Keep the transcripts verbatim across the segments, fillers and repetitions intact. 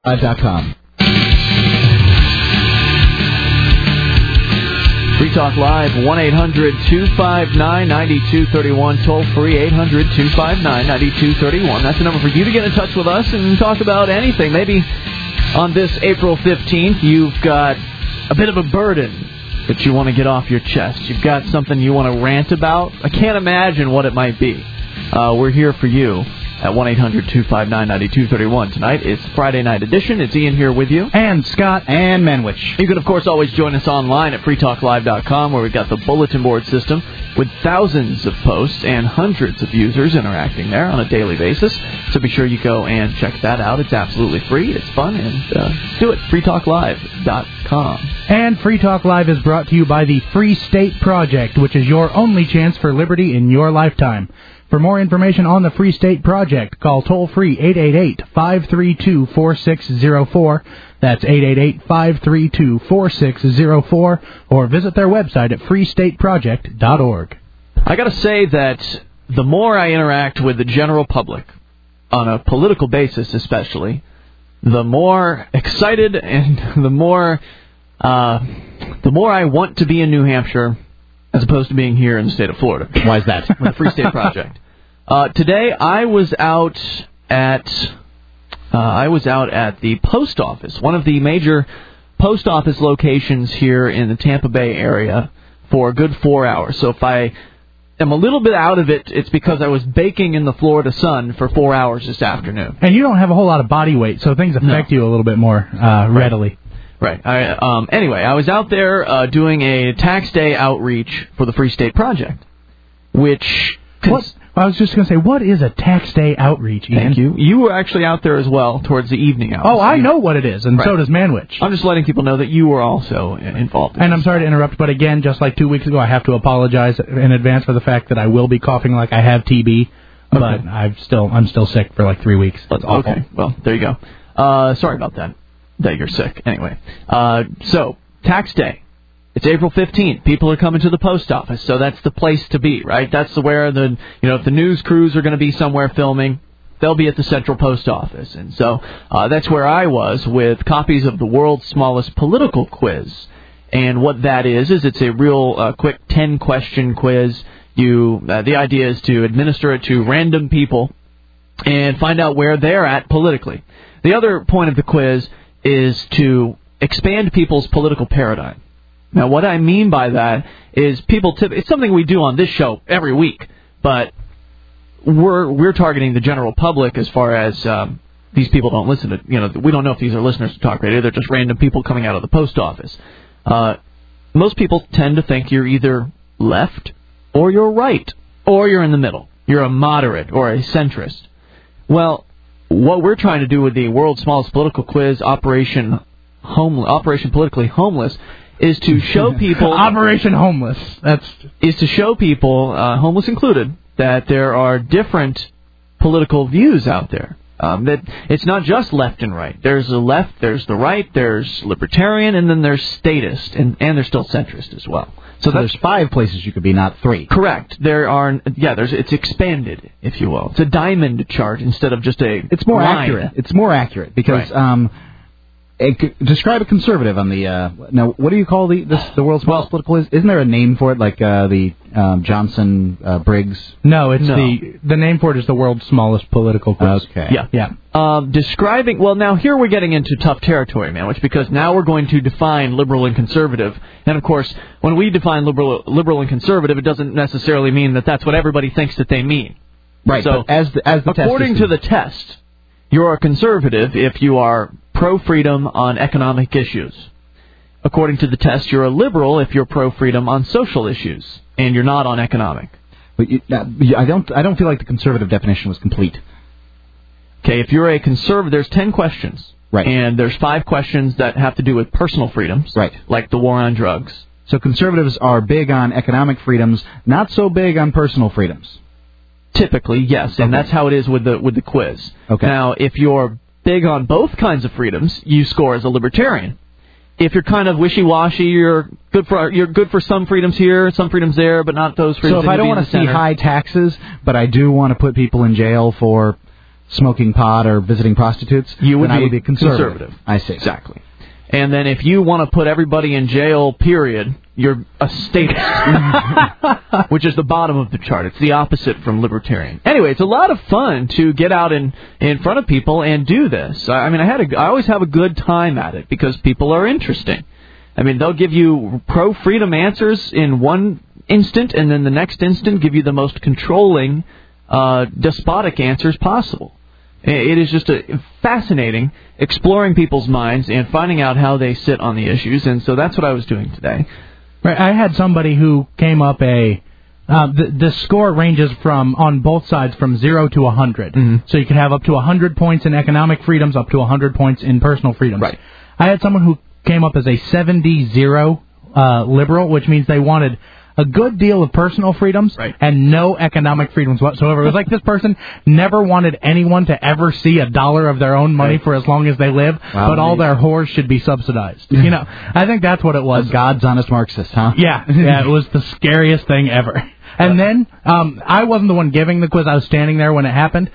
live dot com. Free Talk Live, one eight hundred two five nine nine two three one, toll free, eight hundred two five nine nine two three one. That's the number for you to get in touch with us and talk about anything. Maybe on this April fifteenth, you've got a bit of a burden that you want to get off your chest. You've got something you want to rant about. I can't imagine what it might be. Uh, we're here for you at one eight hundred two five nine nine two three one. Tonight, it's Friday night edition. It's Ian here with you. And Scott. And Manwich. You can, of course, always join us online at free talk live dot com, where we've got the bulletin board system with thousands of posts and hundreds of users interacting there on a daily basis. So be sure you go and check that out. It's absolutely free. It's fun. And uh, do it. free talk live dot com. And Free Talk Live is brought to you by the Free State Project, which is your only chance for liberty in your lifetime. For more information on the Free State Project, call toll-free eight eight eight, five three two, four six zero four. That's eight eight eight, five three two, four six zero four, or visit their website at free state project dot org. I got to say that the more I interact with the general public, on a political basis especially, the more excited and the more uh, the more I want to be in New Hampshire as opposed to being here in the state of Florida. Why is that? With the Free State Project. Uh, today I was out at uh, I was out at the post office, one of the major post office locations here in the Tampa Bay area, for a good four hours. So if I am a little bit out of it, it's because I was baking in the Florida sun for four hours this afternoon. And you don't have a whole lot of body weight, so things affect no. you a little bit more uh, readily. Right. I, um, anyway, I was out there uh, doing a tax day outreach for the Free State Project, which... What? I was just going to say, what is a tax day outreach, Ian? Thank you. You were actually out there as well towards the evening hours. Oh, I know what it is, and right. so does Manwich. I'm just letting people know that you were also involved in And this. I'm sorry to interrupt, but again, just like two weeks ago, I have to apologize in advance for the fact that I will be coughing like I have T B, but okay. I've still, I'm still sick for like three weeks. That's awful. Okay, well, there you go. Uh, sorry about that. That you're sick. Anyway, uh, so, tax day. It's April fifteenth. People are coming to the post office, so that's the place to be, right? That's where the, you know, if the news crews are going to be somewhere filming, they'll be at the Central Post Office. And so uh, that's where I was with copies of the world's smallest political quiz. And what that is, is it's a real uh, quick ten-question quiz. You, uh, the idea is to administer it to random people and find out where they're at politically. The other point of the quiz is to expand people's political paradigm. Now, what I mean by that is people tip, it's something we do on this show every week, but we're we're targeting the general public as far as um, these people don't listen to, you know, we don't know if these are listeners to talk radio, they're just random people coming out of the post office. Uh, most people tend to think you're either left or you're right, or you're in the middle. You're a moderate or a centrist. Well, what we're trying to do with the world's smallest political quiz, Operation Home, Operation Politically Homeless, is to show people... Operation Homeless. That's is to show people, uh, homeless included, that there are different political views out there. Um, that it's not just left and right. There's the left, there's the right, there's libertarian, and then there's statist, and, and there's still centrist as well. So, so there's five places you could be, not three. Correct. There are, yeah, there's it's expanded, if you will. It's a diamond chart instead of just a It's more line. accurate. It's more accurate because... Right. Um, A, describe a conservative on the uh, now. What do you call the this, the world's smallest well, political? Is, isn't there a name for it, like uh, the um, Johnson uh, Briggs? No, it's no. the the name for it is the world's smallest political quiz. Okay. Yeah, yeah. Um, describing well, now here we're getting into tough territory, man. Which because now we're going to define liberal and conservative, and of course, when we define liberal liberal and conservative, it doesn't necessarily mean that that's what everybody thinks that they mean. Right. So but as the, as the according test to the test, you're a conservative if you are pro-freedom on economic issues. According to the test, you're a liberal if you're pro-freedom on social issues, and you're not on economic. But you, uh, I don't. I don't feel like the conservative definition was complete. Okay, if you're a conservative, there's ten questions, right? And there's five questions that have to do with personal freedoms, right? Like the war on drugs. So conservatives are big on economic freedoms, not so big on personal freedoms. Typically, yes, and okay. that's how it is with the with the quiz. Okay. Now, if you're big on both kinds of freedoms, you score as a libertarian. If you're kind of wishy-washy, you're good for you're good for some freedoms here, some freedoms there, but not those freedoms. So if I don't want to see high taxes, but I do want to put people in jail for smoking pot or visiting prostitutes, you would then be, I would be conservative. conservative. I see. Exactly. And then if you want to put everybody in jail, period, you're a statist, which is the bottom of the chart. It's the opposite from libertarian. Anyway, it's a lot of fun to get out in, in front of people and do this. I mean, I had a, I always have a good time at it because people are interesting. I mean, they'll give you pro-freedom answers in one instant, and then the next instant give you the most controlling, uh, despotic answers possible. It is just a fascinating exploring people's minds and finding out how they sit on the issues, and so that's what I was doing today. Right, I had somebody who came up a uh, the the score ranges from on both sides from zero to a hundred. Mm-hmm. So you can have up to a hundred points in economic freedoms, up to a hundred points in personal freedoms. Right. I had someone who came up as a seventy zero uh, liberal, which means they wanted a good deal of personal freedoms right. and no economic freedoms whatsoever. It was like this person never wanted anyone to ever see a dollar of their own money right. for as long as they live, wow, but all their whores should be subsidized. You know, I think that's what it was. A God's honest Marxist, huh? Yeah, yeah, it was the scariest thing ever. And then um, I wasn't the one giving the quiz. I was standing there when it happened.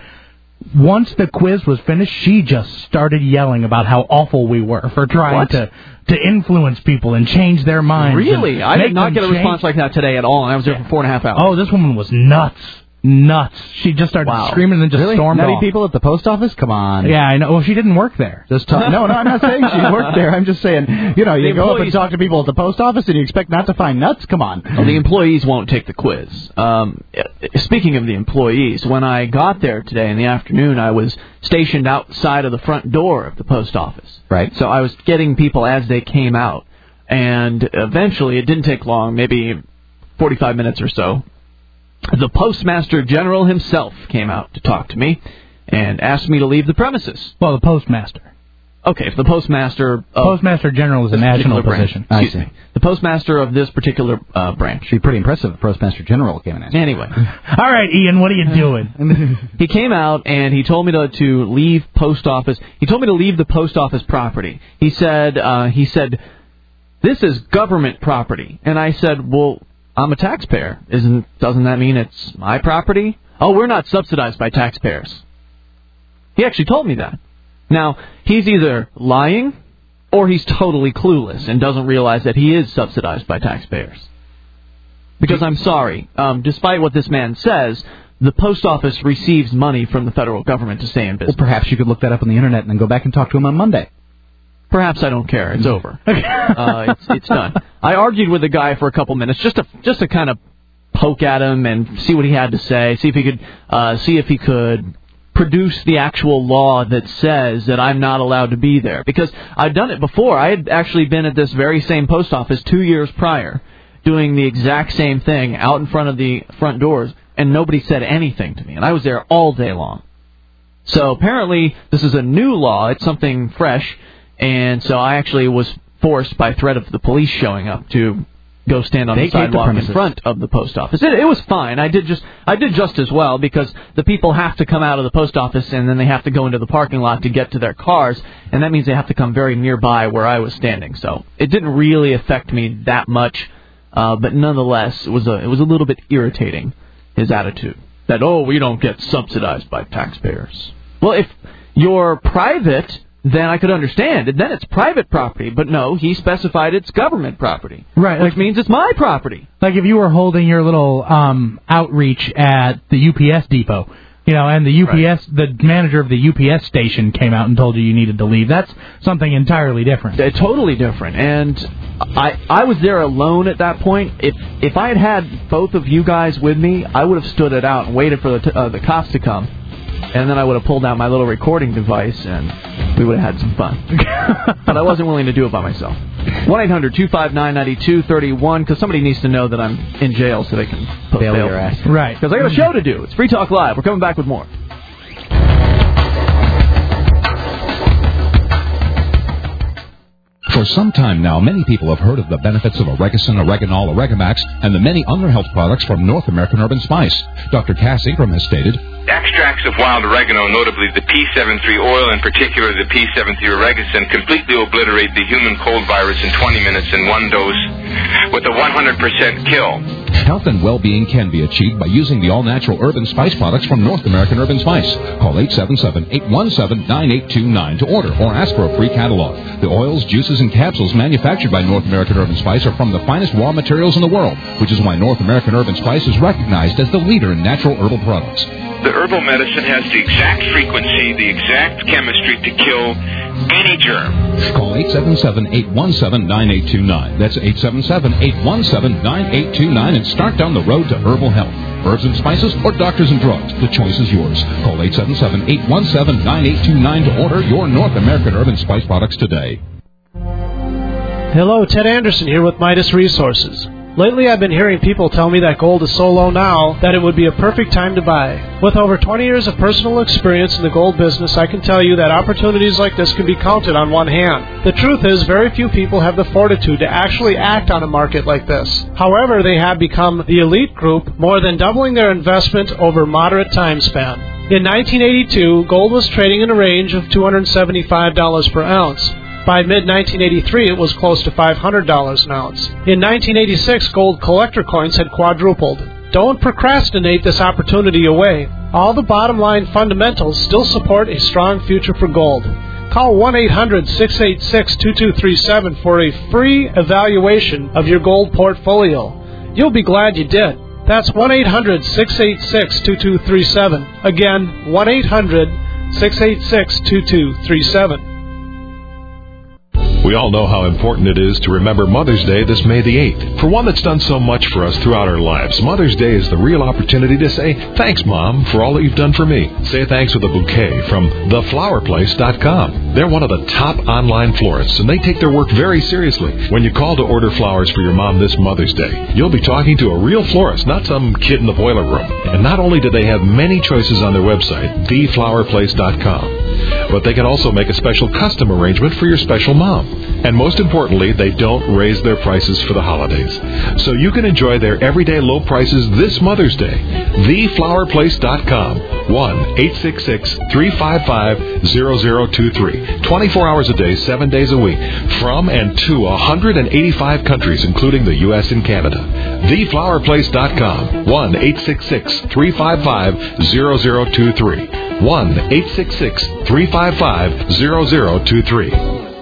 Once the quiz was finished, she just started yelling about how awful we were for trying what? to to influence people and change their minds. Really? I did not get a change. response like that today at all, and I was there for four and a half hours. Oh, this woman was nuts. Nuts. She just started wow. screaming and then just really? stormed Nutty off. people at the post office? Come on. Yeah, I know. Well, she didn't work there. Just talk. No, no, I'm not saying she worked there. I'm just saying, you know, you the go up and talk to people at the post office and you expect not to find nuts? Come on. Well, the employees won't take the quiz. Um, speaking of the employees, when I got there today in the afternoon, I was stationed outside of the front door of the post office. Right. So I was getting people as they came out. And eventually, it didn't take long, maybe forty-five minutes or so, the Postmaster General himself came out to talk to me and asked me to leave the premises. Well, the Postmaster. Okay, if the Postmaster... Postmaster General is a national position. Branch, excuse me. The Postmaster of this particular uh, branch. It'd be pretty impressive if Postmaster General came in. Anyway. All right, Ian, what are you doing? He came out and he told me to, to leave post office. He told me to leave the post office property. He said, uh, he said... This is government property. And I said, well, I'm a taxpayer. Isn't doesn't that mean it's my property? Oh, we're not subsidized by taxpayers. He actually told me that. Now, he's either lying or he's totally clueless and doesn't realize that he is subsidized by taxpayers. Because I'm sorry, um, despite what this man says, the post office receives money from the federal government to stay in business. Well, perhaps you could look that up on the internet and then go back and talk to him on Monday. Perhaps I don't care. It's over. uh, it's, it's done. I argued with the guy for a couple minutes just to just to kind of poke at him and see what he had to say, see if he could uh, see if he could produce the actual law that says that I'm not allowed to be there. Because I'd done it before. I had actually been at this very same post office two years prior, doing the exact same thing out in front of the front doors, and nobody said anything to me. And I was there all day long. So apparently this is a new law. It's something fresh. And so I actually was forced by threat of the police showing up to go stand on Vacate the sidewalk the in front of the post office. It, it was fine. I did just I did just as well because the people have to come out of the post office and then they have to go into the parking lot to get to their cars, and that means they have to come very nearby where I was standing. So it didn't really affect me that much, uh, but nonetheless, it was a it was a little bit irritating, his attitude that oh we don't get subsidized by taxpayers. Well, if you're private, then I could understand. And then it's private property. But no, he specified it's government property. Right. Which means it's my property. Like if you were holding your little um, outreach at the U P S depot, you know, and the U P S, right. the manager of the U P S station came out and told you you needed to leave. That's something entirely different. Uh, totally different. And I I was there alone at that point. If if I had had both of you guys with me, I would have stood it out and waited for the, t- uh, the cops to come. And then I would have pulled out my little recording device, and we would have had some fun. But I wasn't willing to do it by myself. one eight hundred two five nine nine two three one, because somebody needs to know that I'm in jail so they can put bail your ass. Right. Because I got a show to do. It's Free Talk Live. We're coming back with more. For some time now, many people have heard of the benefits of Oregacin, Oreganol, Oregamax, and the many other health products from North American Herb and Spice. Doctor Cass Ingram has stated, extracts of wild oregano, notably the P seventy-three oil, in particular the P seventy-three Oregacin, completely obliterate the human cold virus in twenty minutes in one dose with a one hundred percent kill. Health and well-being can be achieved by using the all-natural herb and spice products from North American Herb and Spice. Call eight seven seven, eight one seven, nine eight two nine to order or ask for a free catalog. The oils, juices, and capsules manufactured by North American Herb and Spice are from the finest raw materials in the world, which is why North American Herb and Spice is recognized as the leader in natural herbal products. The herbal medicine has the exact frequency, the exact chemistry to kill any germ. Call eight seven seven, eight one seven, nine eight two nine. That's eight seven seven, eight one seven, nine eight two nine and start down the road to herbal health. Herbs and spices or doctors and drugs, the choice is yours. Call eight seven seven, eight one seven, nine eight two nine to order your North American Herb and Spice products today. Hello, Ted Anderson here with Midas Resources. Lately, I've been hearing people tell me that gold is so low now that it would be a perfect time to buy. With over twenty years of personal experience in the gold business, I can tell you that opportunities like this can be counted on one hand. The truth is, very few people have the fortitude to actually act on a market like this. However, they have become the elite group, more than doubling their investment over a moderate time span. In nineteen eighty-two, gold was trading in a range of two hundred seventy-five dollars per ounce. By mid nineteen eighty-three, it was close to five hundred dollars an ounce. In nineteen eighty-six, gold collector coins had quadrupled. Don't procrastinate this opportunity away. All the bottom line fundamentals still support a strong future for gold. Call one eight hundred, six eight six, two two three seven for a free evaluation of your gold portfolio. You'll be glad you did. That's one eight hundred, six eight six, two two three seven. Again, one eight hundred, six eight six, two two three seven. We all know how important it is to remember Mother's Day this May the eighth. For one that's done so much for us throughout our lives, Mother's Day is the real opportunity to say, thanks, Mom, for all that you've done for me. Say thanks with a bouquet from the flower place dot com. They're one of the top online florists, and they take their work very seriously. When you call to order flowers for your mom this Mother's Day, you'll be talking to a real florist, not some kid in the boiler room. And not only do they have many choices on their website, the flower place dot com, but they can also make a special custom arrangement for your special mom. And most importantly, they don't raise their prices for the holidays. So you can enjoy their everyday low prices this Mother's Day. the flower place dot com. one eight six six, three five five, zero zero two three. twenty-four hours a day, seven days a week. From and to one hundred eighty-five countries, including the U S and Canada. the flower place dot com. one eight six six, three five five, zero zero two three. one eight six six, three five five, zero zero two three.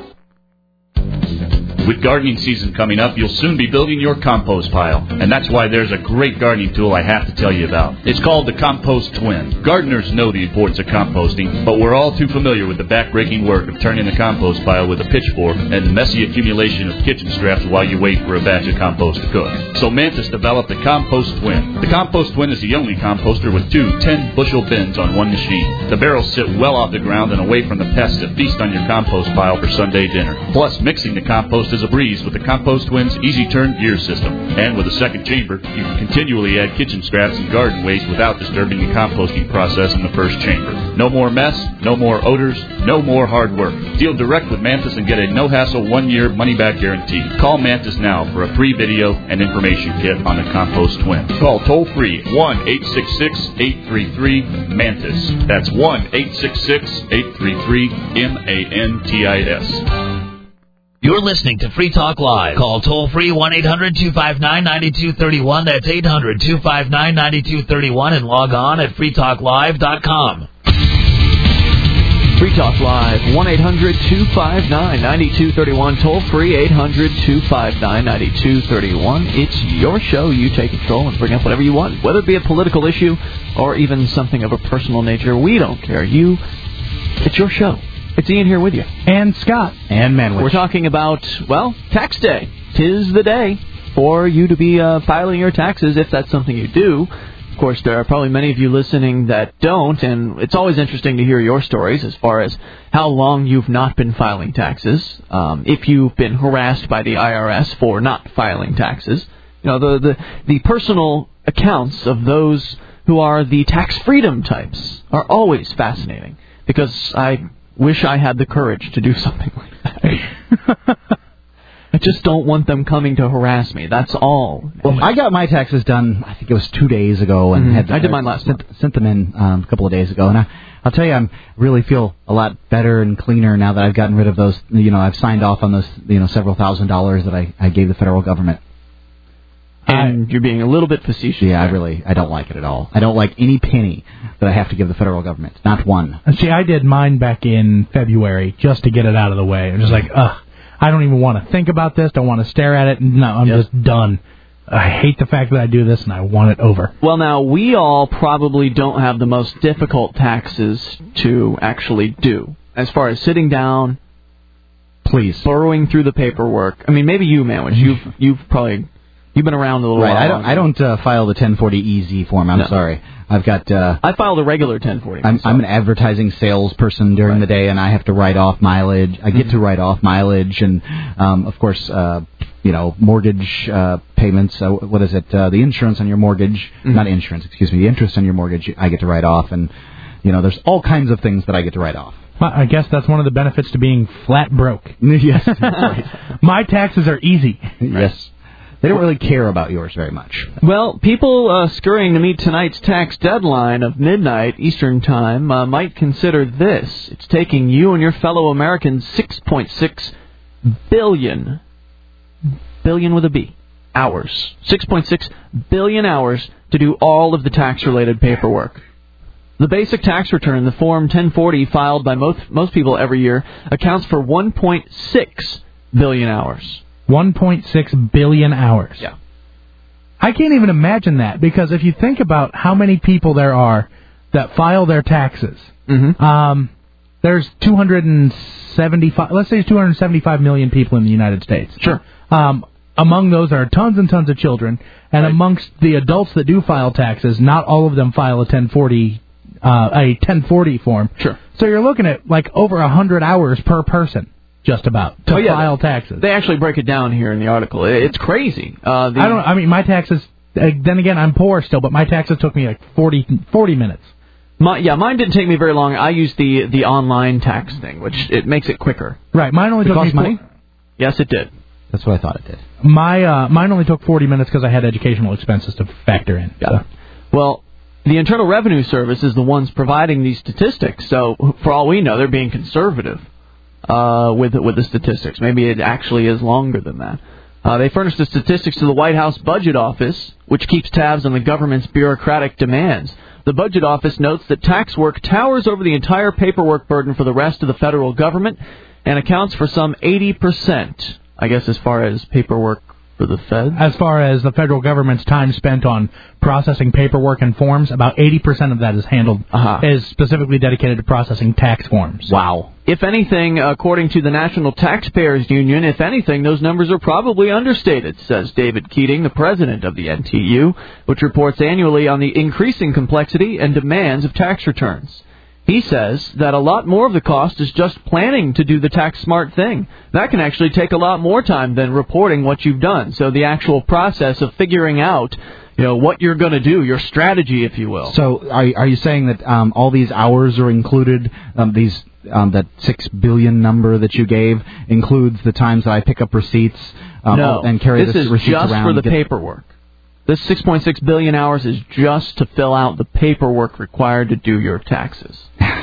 With gardening season coming up, you'll soon be building your compost pile. And that's why there's a great gardening tool I have to tell you about. It's called the Compost Twin. Gardeners know the importance of composting, but we're all too familiar with the back-breaking work of turning the compost pile with a pitchfork and the messy accumulation of kitchen scraps while you wait for a batch of compost to cook. So Mantis developed the Compost Twin. The Compost Twin is the only composter with two ten-bushel bins on one machine. The barrels sit well off the ground and away from the pests that feast on your compost pile for Sunday dinner. Plus, mixing the compost is a breeze with the Compost Twin's easy turn gear system. And with a second chamber, you can continually add kitchen scraps and garden waste without disturbing the composting process in the first chamber. No more mess, no more odors, no more hard work. Deal direct with Mantis and get a no-hassle one-year money-back guarantee. Call Mantis now for a free video and information kit on the Compost Twin. Call toll-free one eight six six, eight three three, MANTIS. That's one eight six six, eight three three, M A N T I S. You're listening to Free Talk Live. Call toll-free one eight hundred, two five nine, nine two three one. That's eight hundred, two five nine, nine two three one and log on at free talk live dot com. Free Talk Live, one eight hundred, two five nine, nine two three one. Toll-free, eight hundred, two five nine, nine two three one. It's your show. You take control and bring up whatever you want, whether it be a political issue or even something of a personal nature. We don't care. You, it's your show. It's Ian here with you. And Scott. And Manwich. We're talking about, well, tax day. Tis the day for you to be uh, filing your taxes, if that's something you do. Of course, there are probably many of you listening that don't, and it's always interesting to hear your stories as far as how long you've not been filing taxes, um, if you've been harassed by the I R S for not filing taxes. You know, the, the, the personal accounts of those who are the tax freedom types are always fascinating, because I wish I had the courage to do something like that. I just don't want them coming to harass me. That's all. Well, I got my taxes done, I think it was two days ago. and mm-hmm. had I did mine last sent, month. Sent them in um, a couple of days ago. And I, I'll tell you, I really feel a lot better and cleaner now that I've gotten rid of those. You know, I've signed off on those, you know, several thousand dollars that I, I gave the federal government. And I, you're being a little bit facetious. Yeah, there. I really, I don't like it at all. I don't like any penny that I have to give the federal government. Not one. See, I did mine back in February just to get it out of the way. I'm just like, ugh, I don't even want to think about this. Don't want to stare at it. No, I'm yep. just done. I hate the fact that I do this, and I want it over. Well, now, we all probably don't have the most difficult taxes to actually do. As far as sitting down, please, burrowing through the paperwork. I mean, maybe you, man, which you've, you've probably... You've been around a little right. while. I don't. I don't uh, file the ten forty E Z form. I'm no. sorry. I've got. Uh, I file the regular ten forty. I'm, I'm an advertising salesperson during right. the day, and I have to write off mileage. I get mm-hmm. to write off mileage, and um, of course, uh, you know, mortgage uh, payments. Uh, what is it? Uh, the insurance on your mortgage, mm-hmm. not insurance. Excuse me. The interest on your mortgage, I get to write off, and you know, there's all kinds of things that I get to write off. Well, I guess that's one of the benefits to being flat broke. Yes. Right. My taxes are easy. Yes. They don't really care about yours very much. Well, people uh, scurrying to meet tonight's tax deadline of midnight Eastern Time uh, might consider this. It's taking you and your fellow Americans six point six billion, billion with a B, hours. six point six billion hours to do all of the tax-related paperwork. The basic tax return, the Form ten forty filed by most, most people every year, accounts for one point six billion hours. one point six billion hours. Yeah. I can't even imagine that, because if you think about how many people there are that file their taxes, mm-hmm. um, there's two hundred seventy-five, let's say there's two hundred seventy-five million people in the United States. Sure. Um, among those are tons and tons of children, and right. amongst the adults that do file taxes, not all of them file a ten forty, uh, a ten forty form. Sure. So you're looking at like over one hundred hours per person. Just about to oh, yeah, file taxes. They actually break it down here in the article. It's crazy. Uh, the, I don't. I mean, my taxes. Uh, then again, I'm poor still, but my taxes took me like forty, forty minutes. My, yeah, mine didn't take me very long. I used the the online tax thing, which it makes it quicker. Right. Mine only it took cost me money. Four, yes, it did. That's what I thought it did. My uh, mine only took forty minutes because I had educational expenses to factor in. Yeah. So. Well, the Internal Revenue Service is the ones providing these statistics, so for all we know, they're being conservative. Uh, with with the statistics. Maybe it actually is longer than that. Uh, they furnish the statistics to the White House Budget Office, which keeps tabs on the government's bureaucratic demands. The Budget Office notes that tax work towers over the entire paperwork burden for the rest of the federal government and accounts for some eighty percent, I guess, as far as paperwork for the feds. As far as the federal government's time spent on processing paperwork and forms, about eighty percent of that is handled, uh-huh. is specifically dedicated to processing tax forms. Wow. If anything, according to the National Taxpayers Union, if anything, those numbers are probably understated, says David Keating, the president of the N T U, which reports annually on the increasing complexity and demands of tax returns. He says that a lot more of the cost is just planning to do the tax-smart thing. That can actually take a lot more time than reporting what you've done. So the actual process of figuring out, you know, what you're going to do, your strategy, if you will. So are are you saying that um, all these hours are included, um, these um, that six billion number that you gave includes the times that I pick up receipts um, no, and carry this the is receipts just around? for the get... paperwork. This six point six billion hours is just to fill out the paperwork required to do your taxes.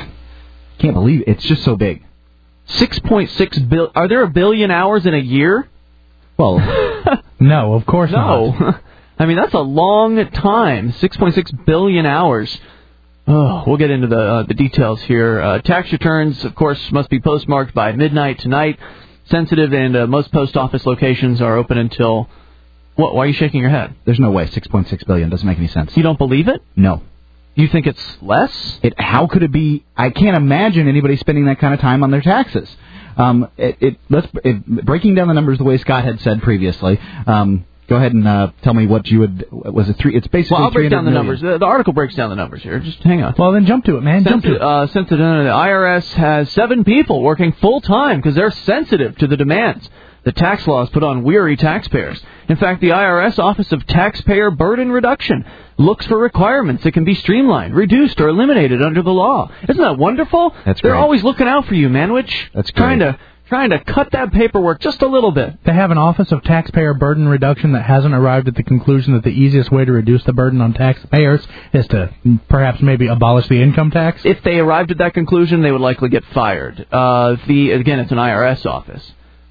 Can't believe it. It's just so big. six point six billion. Are there a billion hours in a year? Well, no, of course no. not. I mean, that's a long time. six point six billion hours. Oh, we'll get into the uh, the details here. Uh, tax returns, of course, must be postmarked by midnight tonight. Sensitive, and uh, most post office locations are open until... What? Why are you shaking your head? There's no way. six point six billion doesn't make any sense. You don't believe it? No. You think it's less? It. How could it be? I can't imagine anybody spending that kind of time on their taxes. Um, it, it, let's it, breaking down the numbers the way Scott had said previously. Um, go ahead and uh, tell me what you would. Was it three? It's basically. Well, I'll break down the million. numbers. The, the article breaks down the numbers here. Just hang on. Well, then jump to it, man. Jump Sensitive, to it. uh, sensitive, the I R S has seven people working full time because they're sensitive to the demands the tax laws put on weary taxpayers. In fact, the I R S Office of Taxpayer Burden Reduction looks for requirements that can be streamlined, reduced, or eliminated under the law. Isn't that wonderful? That's They're great. always looking out for you, Manwich. That's great. Trying to trying to cut that paperwork just a little bit. They have an Office of Taxpayer Burden Reduction that hasn't arrived at the conclusion that the easiest way to reduce the burden on taxpayers is to perhaps maybe abolish the income tax? If they arrived at that conclusion, they would likely get fired. Uh, the again, it's an I R S office.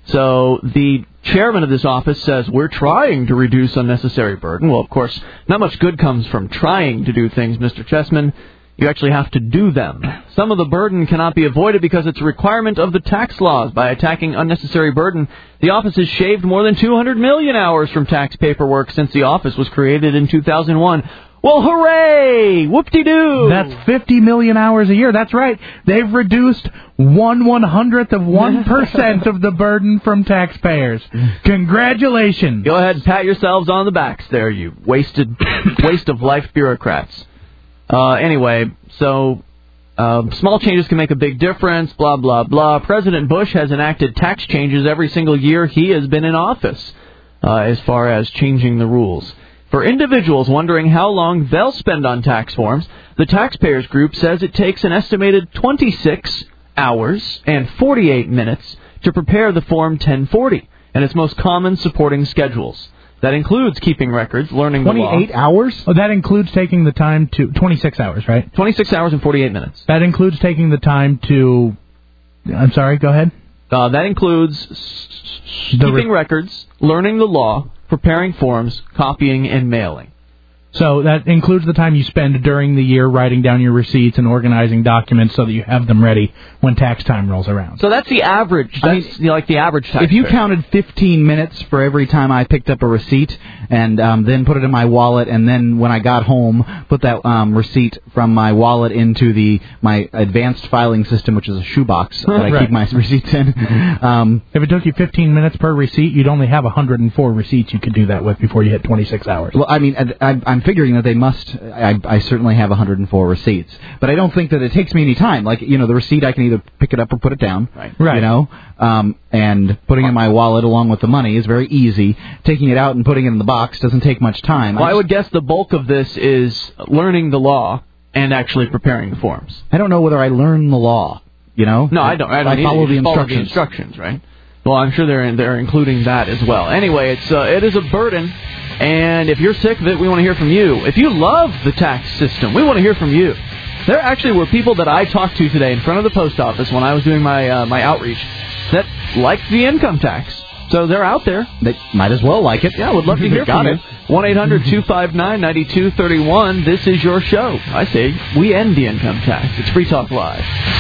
So the chairman of this office says, we're trying to reduce unnecessary burden. Well, of course, not much good comes from trying to do things, Mister Chessman. You actually have to do them. Some of the burden cannot be avoided because it's a requirement of the tax laws. By attacking unnecessary burden, the office has shaved more than two hundred million hours from tax paperwork since the office was created in two thousand one. Well, hooray! Whoop-de-doo! That's fifty million hours a year. That's right. They've reduced one one-hundredth of one percent of the burden from taxpayers. Congratulations. Go ahead and pat yourselves on the backs there, you wasted, waste of life bureaucrats. Uh, anyway, so uh, small changes can make a big difference, blah, blah, blah. President Bush has enacted tax changes every single year he has been in office, uh, as far as changing the rules. For individuals wondering how long they'll spend on tax forms, the Taxpayers Group says it takes an estimated twenty-six hours and forty-eight minutes to prepare the Form ten forty and its most common supporting schedules. That includes keeping records, learning the law. twenty-eight hours? Oh, that includes taking the time to... twenty-six hours, right? twenty-six hours and forty-eight minutes. That includes taking the time to... I'm sorry, go ahead. Uh, that includes s- s- keeping re- records, learning the law, preparing forms, copying, and mailing. So that includes the time you spend during the year writing down your receipts and organizing documents so that you have them ready when tax time rolls around. So that's the average. That's I mean, you know, like the average tax. If you counted fifteen minutes for every time I picked up a receipt and um, then put it in my wallet, and then when I got home, put that um, receipt from my wallet into the my advanced filing system, which is a shoebox that I right. keep my receipts in. Um, if it took you fifteen minutes per receipt, you'd only have one hundred four receipts you could do that with before you hit twenty-six hours. Well, I mean, I, I, I'm figuring that they must, I, I certainly have one hundred four receipts. But I don't think that it takes me any time. Like, you know, the receipt, I can either pick it up or put it down. Right. Right. You know, um, and putting it in my wallet along with the money is very easy. Taking it out and putting it in the box doesn't take much time. Well, I, I, just, I would guess the bulk of this is learning the law and actually preparing the forms. I don't know whether I learn the law, you know? No, I don't. I, don't I follow, the follow the instructions. instructions, right? Well, I'm sure they're they're including that as well. Anyway, it's uh, it is a burden, and if you're sick of it, we want to hear from you. If you love the tax system, we want to hear from you. There actually were people that I talked to today in front of the post office when I was doing my uh, my outreach that liked the income tax. So they're out there. They might as well like it. Yeah, would love to hear from you. one eight hundred two five nine nine two three one. This is your show. I say we end the income tax. It's Free Talk Live.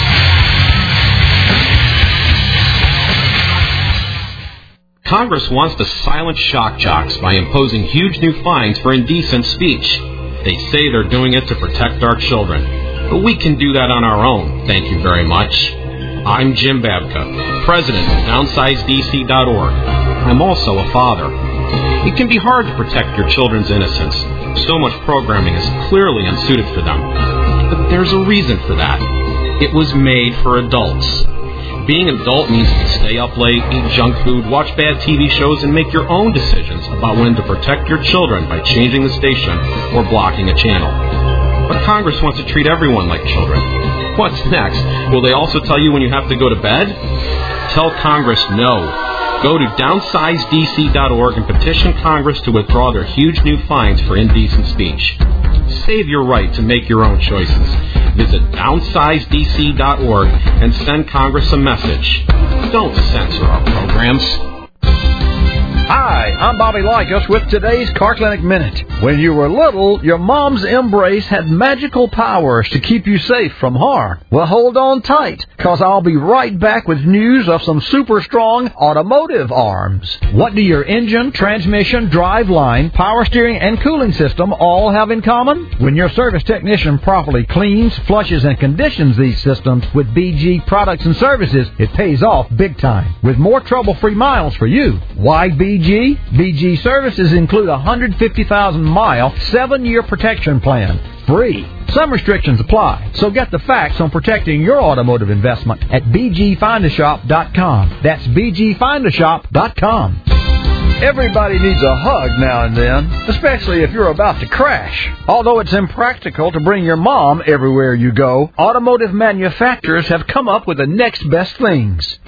Congress wants to silence shock jocks by imposing huge new fines for indecent speech. They say they're doing it to protect our children. But we can do that on our own, thank you very much. I'm Jim Babka, president of downsize D C dot org. I'm also a father. It can be hard to protect your children's innocence. So much programming is clearly unsuited for them. But there's a reason for that. It was made for adults. Being an adult means you can stay up late, eat junk food, watch bad T V shows, and make your own decisions about when to protect your children by changing the station or blocking a channel. But Congress wants to treat everyone like children. What's next? Will they also tell you when you have to go to bed? Tell Congress no. Go to downsize D C dot org and petition Congress to withdraw their huge new fines for indecent speech. Save your right to make your own choices. Visit downsize D C dot org and send Congress a message. Don't censor our programs. Hi, I'm Bobby Lycus with today's Car Clinic Minute. When you were little, your mom's embrace had magical powers to keep you safe from harm. Well, hold on tight, because I'll be right back with news of some super strong automotive arms. What do your engine, transmission, drive line, power steering, and cooling system all have in common? When your service technician properly cleans, flushes, and conditions these systems with B G products and services, it pays off big time, with more trouble-free miles for you. Why B G? B G services include a one hundred fifty thousand mile, seven year protection plan. Free. Some restrictions apply, so get the facts on protecting your automotive investment at b g find a shop dot com. That's b g find a shop dot com. Everybody needs a hug now and then, especially if you're about to crash. Although it's impractical to bring your mom everywhere you go, automotive manufacturers have come up with the next best things.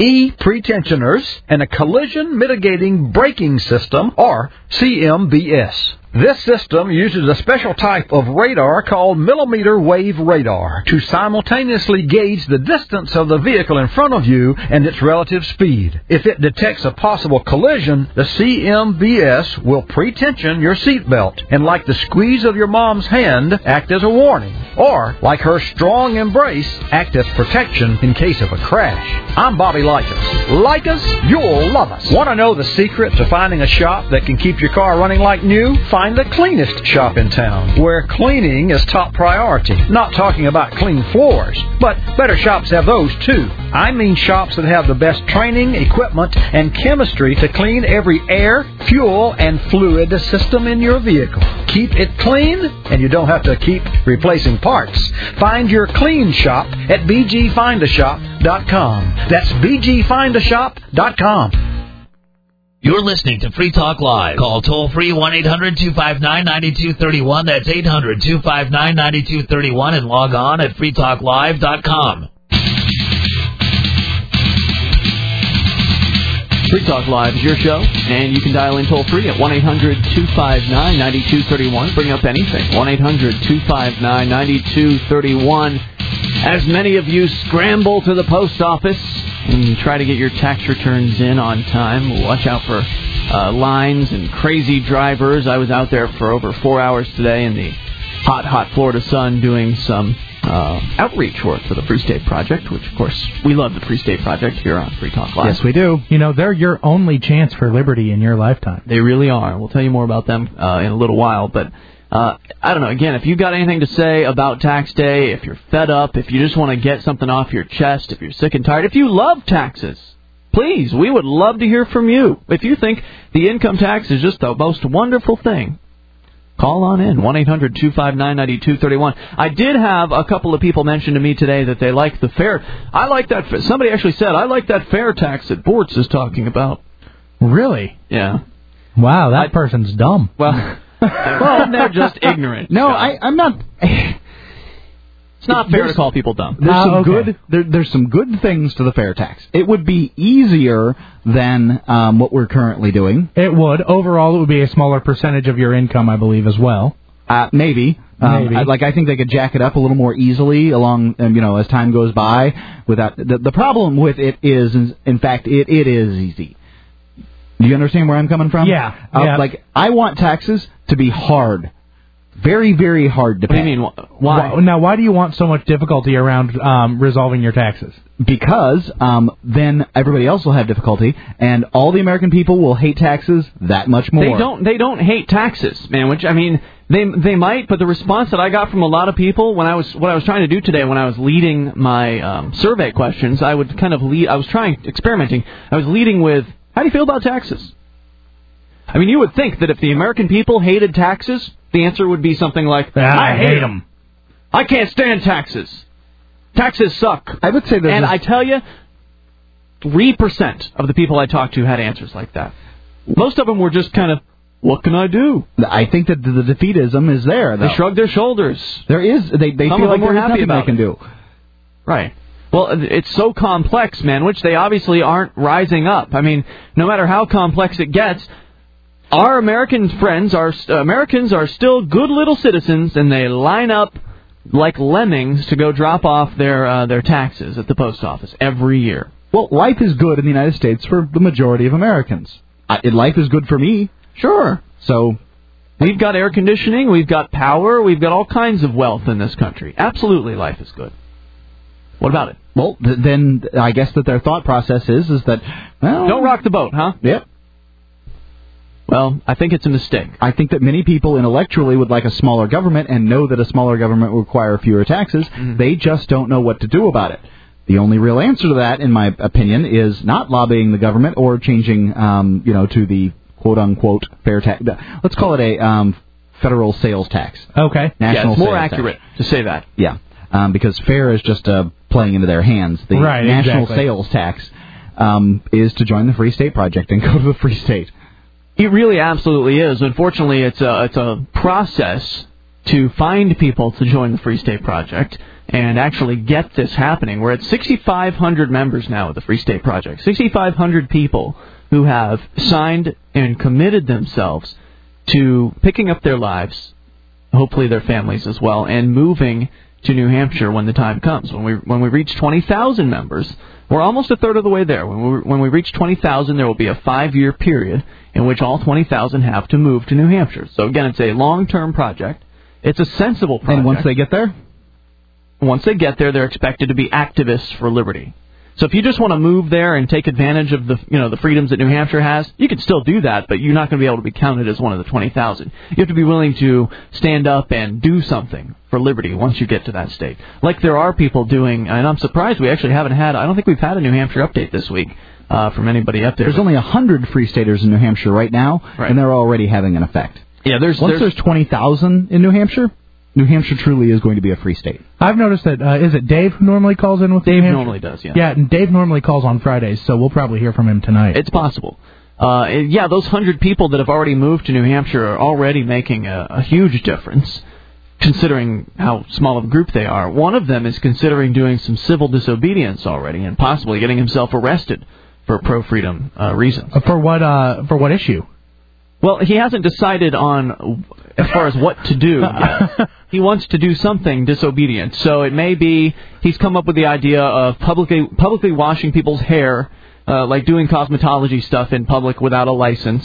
E-pretensioners and a collision mitigating braking system, or C M B S. This system uses a special type of radar called millimeter wave radar to simultaneously gauge the distance of the vehicle in front of you and its relative speed. If it detects a possible collision, the C M B S will pre-tension your seatbelt and, like the squeeze of your mom's hand, act as a warning. Or, like her strong embrace, act as protection in case of a crash. I'm Bobby Likas. Like us, you'll love us. Want to know the secret to finding a shop that can keep your car running like new? Find the cleanest shop in town, where cleaning is top priority. Not talking about clean floors, but better shops have those too. I mean shops that have the best training, equipment, and chemistry to clean every air, fuel, and fluid system in your vehicle. Keep it clean, and you don't have to keep replacing parts. Find your clean shop at b g find a shop dot com. That's b g find a shop dot com. You're listening to Free Talk Live. Call toll-free one eight hundred two five nine nine two three one. That's eight hundred two five nine nine two three one, and log on at free talk live dot com. Free Talk Live is your show, and you can dial in toll-free at one eight hundred two five nine nine two three one. Bring up anything. one eight hundred two five nine nine two three one. As many of you scramble to the post office and try to get your tax returns in on time, watch out for uh, lines and crazy drivers. I was out there for over four hours today in the hot, hot Florida sun doing some uh, outreach work for the Free State Project, which, of course, we love the Free State Project here on Free Talk Live. Yes, we do. You know, they're your only chance for liberty in your lifetime. They really are. We'll tell you more about them uh, in a little while, but Uh, I don't know. Again, if you've got anything to say about tax day, if you're fed up, if you just want to get something off your chest, if you're sick and tired, if you love taxes, please, we would love to hear from you. If you think the income tax is just the most wonderful thing, call on in, one eight hundred two five nine nine two three one. I did have a couple of people mention to me today that they like the fair. I like that. Somebody actually said, I like that fair tax that Bortz is talking about. Really? Yeah. Wow, that I, person's dumb. Well... well, they're just ignorant. No, I, I'm not. It's not fair to call people dumb. There's uh, some okay. good. There, there's some good things to the fair tax. It would be easier than um, what we're currently doing. It would. Overall, it would be a smaller percentage of your income, I believe, as well. Uh, maybe. Um, maybe. I, like I think they could jack it up a little more easily along, um, you know, as time goes by. Without the, the problem with it is, in fact, it, it is easy. Do you understand where I'm coming from? Yeah. Uh, yeah. Like, I want taxes to be hard. Very, very hard to pay. What do you mean? Why? Now, why do you want so much difficulty around um, resolving your taxes? Because um, then everybody else will have difficulty, and all the American people will hate taxes that much more. They don't. They don't hate taxes, man. Which I mean, they they might. But the response that I got from a lot of people when I was what I was trying to do today, when I was leading my um, survey questions, I would kind of lead. I was trying experimenting. I was leading with, how do you feel about taxes? I mean, you would think that if the American people hated taxes, the answer would be something like, I, I hate them. I can't stand taxes. Taxes suck. I would say there's And a... I tell you, three percent of the people I talked to had answers like that. Most of them were just kind of, what can I do? I think that the defeatism is there, though. They shrug their shoulders. There is. They, they Some feel of them like were there's happy nothing about they can it. do. Right. Well, it's so complex, man, which they obviously aren't rising up. I mean, no matter how complex it gets, our American friends, our uh, Americans are still good little citizens, and they line up like lemmings to go drop off their uh, their taxes at the post office every year. Well, life is good in the United States for the majority of Americans. I, life is good for me. Sure. So we've got air conditioning, we've got power, we've got all kinds of wealth in this country. Absolutely, life is good. What about it? Well, th- then I guess that their thought process is is that, well... Don't rock the boat, huh? Yep. Well, I think it's a mistake. I think that many people intellectually would like a smaller government and know that a smaller government will require fewer taxes. Mm-hmm. They just don't know what to do about it. The only real answer to that, in my opinion, is not lobbying the government or changing, um, you know, to the quote-unquote fair tax. Let's call it a um, federal sales tax. Okay. Yeah, National it's more sales accurate tax. to say that. Yeah, um, because fair is just uh, playing into their hands. The right, national exactly. sales tax um, is to join the Free State Project and go to the Free State. It really absolutely is. Unfortunately, it's a it's a process to find people to join the Free State Project and actually get this happening. We're at sixty-five hundred members now of the Free State Project. sixty-five hundred people who have signed and committed themselves to picking up their lives, hopefully their families as well, and moving to New Hampshire when the time comes. When we when we reach twenty thousand members, we're almost a third of the way there. When we when we reach twenty thousand, there will be a five-year period in which all twenty thousand have to move to New Hampshire. So again, it's a long-term project. It's a sensible project. And once they get there? Once they get there, they're expected to be activists for liberty. So if you just want to move there and take advantage of the you know the freedoms that New Hampshire has, you can still do that, but you're not going to be able to be counted as one of the twenty thousand. You have to be willing to stand up and do something for liberty once you get to that state. Like there are people doing, and I'm surprised we actually haven't had, I don't think we've had a New Hampshire update this week uh, from anybody up there. There's only one hundred Free Staters in New Hampshire right now, right. and they're already having an effect. Yeah, there's Once there's, there's twenty thousand in New Hampshire, New Hampshire truly is going to be a free state. I've noticed that, uh, is it Dave who normally calls in with Dave New Hampshire? normally does, yeah. Yeah, and Dave normally calls on Fridays, so we'll probably hear from him tonight. It's possible. Uh, and yeah, those hundred people that have already moved to New Hampshire are already making a, a huge difference, considering how small of a group they are. One of them is considering doing some civil disobedience already and possibly getting himself arrested for pro-freedom uh, reasons. Uh, for what? Uh, for what issue? Well, he hasn't decided on as far as what to do yet. He wants to do something disobedient. So it may be he's come up with the idea of publicly publicly washing people's hair, uh, like doing cosmetology stuff in public without a license,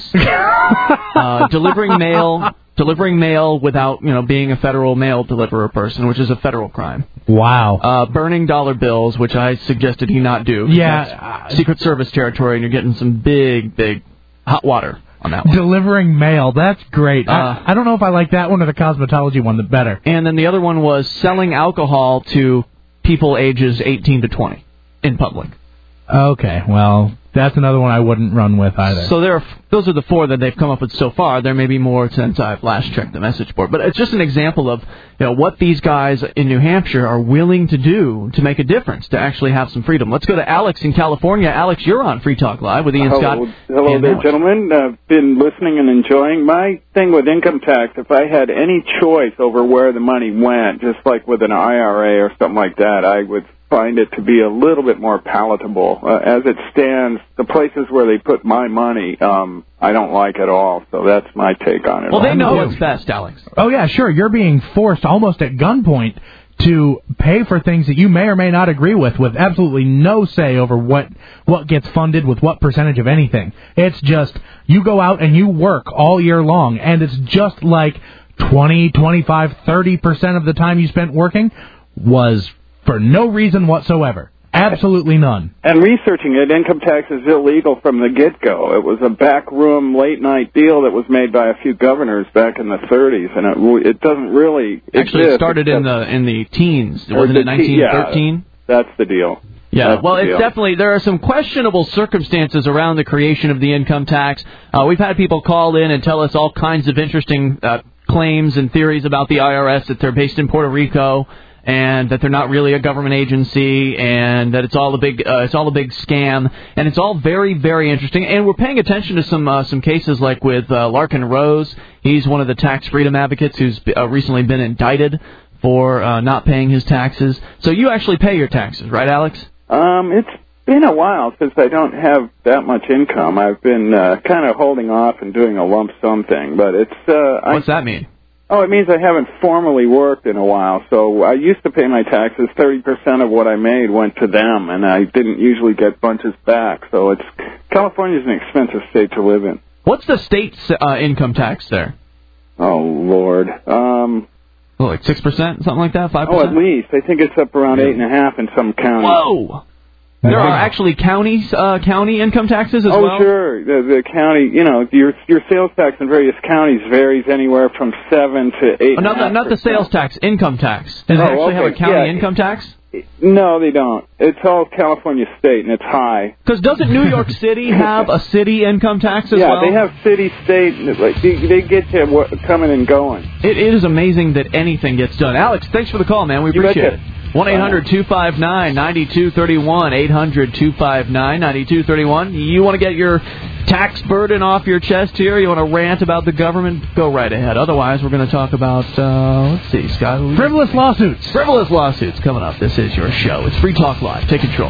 uh, delivering mail, delivering mail without you know being a federal mail deliverer person, which is a federal crime. Wow. Uh, burning dollar bills, which I suggested he not do. Yeah. Secret Service territory, and you're getting some big, big hot water. On that one. Delivering mail, that's great. Uh, I, I don't know if I like that one or the cosmetology one the better. And then the other one was selling alcohol to people ages eighteen to twenty in public. Okay, well, that's another one I wouldn't run with either. So there, are, those are the four that they've come up with so far. There may be more since I've last checked the message board. But it's just an example of you know what these guys in New Hampshire are willing to do to make a difference, to actually have some freedom. Let's go to Alex in California. Alex, you're on Free Talk Live with Ian hello, Scott. Hello and there, Alex. gentlemen. I've been listening and enjoying. My thing with income tax, if I had any choice over where the money went, just like with an I R A or something like that, I would find it to be a little bit more palatable. Uh, as it stands, the places where they put my money, um, I don't like at all. So that's my take on it. Well, they know what's best, Alex. Oh, yeah, sure. You're being forced almost at gunpoint to pay for things that you may or may not agree with, with absolutely no say over what what gets funded with what percentage of anything. It's just you go out and you work all year long, and it's just like twenty, twenty-five, thirty percent of the time you spent working was for no reason whatsoever. Absolutely none. And researching it, income tax is illegal from the get-go. It was a backroom late-night deal that was made by a few governors back in the thirties, and it, it doesn't really Actually, exist. it started in the in the teens. Or Wasn't the it nineteen thirteen? Yeah, that's the deal. Yeah, That's well, the it's deal. definitely, there are some questionable circumstances around the creation of the income tax. Uh, we've had people call in and tell us all kinds of interesting uh, claims and theories about the I R S, that they're based in Puerto Rico, and that they're not really a government agency, and that it's all a big uh, it's all a big scam, and it's all very, very interesting. And we're paying attention to some uh, some cases like with uh, Larkin Rose. He's one of the tax freedom advocates who's uh, recently been indicted for uh, not paying his taxes. So you actually pay your taxes, right, Alex? Um, it's been a while since I don't have that much income. I've been uh, kind of holding off and doing a lump sum thing, but it's... Uh, What's I, that mean? Oh, it means I haven't formally worked in a while. So I used to pay my taxes. thirty percent of what I made went to them, and I didn't usually get bunches back. So it's California's an expensive state to live in. What's the state's uh, income tax there? Oh, Lord. Um... Oh, like six percent, something like that, five Oh, percent? at least. I think it's up around eight and a half in some counties. Whoa! There are actually counties, uh, county income taxes as oh, well? Oh, sure. The, the county, you know, your your sales tax in various counties varies anywhere from seven to eight. Oh, not the, not the sales tax, income tax. Does Oh, it actually okay. have a county Yeah. income tax? No, they don't. It's all California state, and it's high. Because doesn't New York City have a city income tax as yeah, well? they have city, state, and like they, they get you wa- coming and going. It, it is amazing that anything gets done. Alex, thanks for the call, man. We You appreciate betcha. it. one eight hundred two five nine nine two three one, eight hundred two five nine nine two three one. You want to get your tax burden off your chest here? You want to rant about the government? Go right ahead. Otherwise, we're going to talk about, uh, let's see, Scott. Frivolous lawsuits. Frivolous lawsuits coming up. This is your show. It's Free Talk Live. Take control.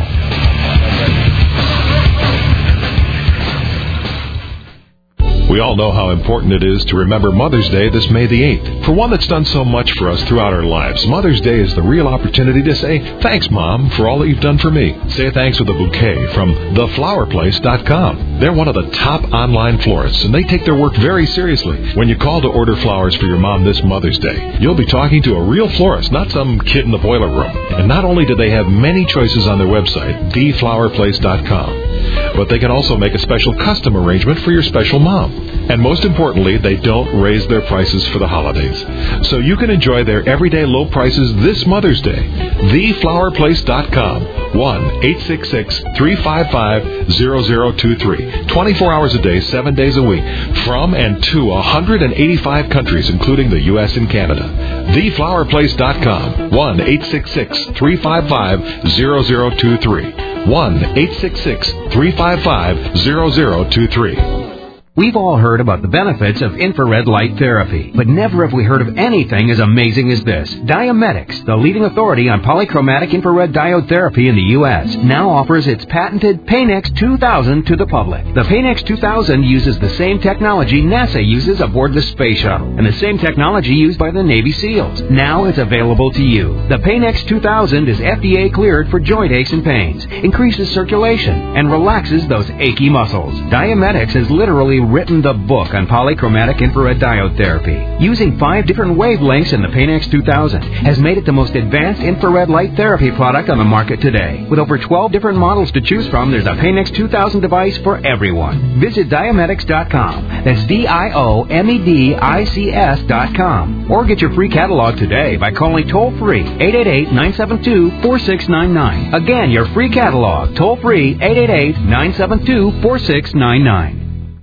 We all know how important it is to remember Mother's Day this May the eighth. For one that's done so much for us throughout our lives, Mother's Day is the real opportunity to say, thanks, Mom, for all that you've done for me. Say thanks with a bouquet from the flower place dot com. They're one of the top online florists, and they take their work very seriously. When you call to order flowers for your mom this Mother's Day, you'll be talking to a real florist, not some kid in the boiler room. And not only do they have many choices on their website, the flower place dot com, but they can also make a special custom arrangement for your special mom. And most importantly, they don't raise their prices for the holidays. So you can enjoy their everyday low prices this Mother's Day. the flower place dot com. one eight six six, three five five, zero zero two three. twenty-four hours a day, seven days a week. From and to one hundred eighty-five countries, including the U S and Canada. the flower place dot com. one eight six six, three five five, zero zero two three. one eight six six, three five five, zero zero two three. We've all heard about the benefits of infrared light therapy, but never have we heard of anything as amazing as this. Diametics, the leading authority on polychromatic infrared diode therapy in the U S, now offers its patented Paynex two thousand to the public. The Paynex two thousand uses the same technology NASA uses aboard the space shuttle, and the same technology used by the Navy SEALs. Now it's available to you. The Paynex two thousand is F D A cleared for joint aches and pains, increases circulation, and relaxes those achy muscles. Diametics has literally written the book on polychromatic infrared diode therapy. Using five different wavelengths in the Paynex two thousand has made it the most advanced infrared light therapy product on the market today. With over twelve different models to choose from, there's a Paynex two thousand device for everyone. Visit Diametics dot com. That's D I O M E D I C S dot com. Or get your free catalog today by calling toll-free eight eight eight, nine seven two, four six nine nine. Again, your free catalog, toll-free eight eight eight, nine seven two, four six nine nine.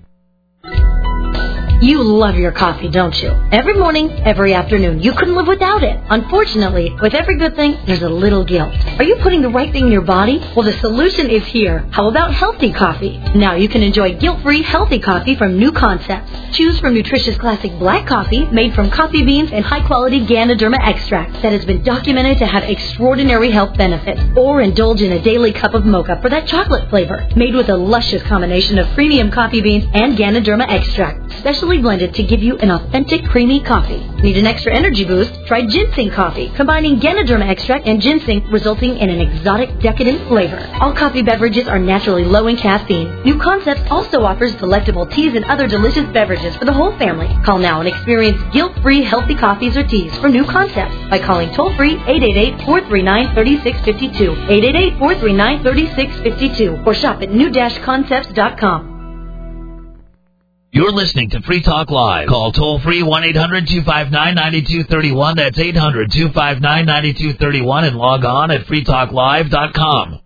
You love your coffee, don't you? Every morning, every afternoon. You couldn't live without it. Unfortunately, with every good thing, there's a little guilt. Are you putting the right thing in your body? Well, the solution is here. How about healthy coffee? Now you can enjoy guilt-free, healthy coffee from New Concepts. Choose from nutritious classic black coffee made from coffee beans and high-quality Ganoderma extract that has been documented to have extraordinary health benefits. Or indulge in a daily cup of mocha for that chocolate flavor, made with a luscious combination of premium coffee beans and Ganoderma extract, specially blended to give you an authentic creamy coffee. Need an extra energy boost? Try ginseng coffee, combining Ganoderma extract and ginseng, resulting in an exotic, decadent flavor. All coffee beverages are naturally low in caffeine. New Concepts also offers delectable teas and other delicious beverages for the whole family. Call now and experience guilt-free healthy coffees or teas from New Concepts by calling toll-free eight eight eight, four three nine, three six five two, eight eight eight, four three nine, three six five two, or shop at new concepts dot com. You're listening to Free Talk Live. Call toll-free one eight hundred, two five nine, nine two three one. That's eight hundred, two five nine, nine two three one, and log on at free talk live dot com.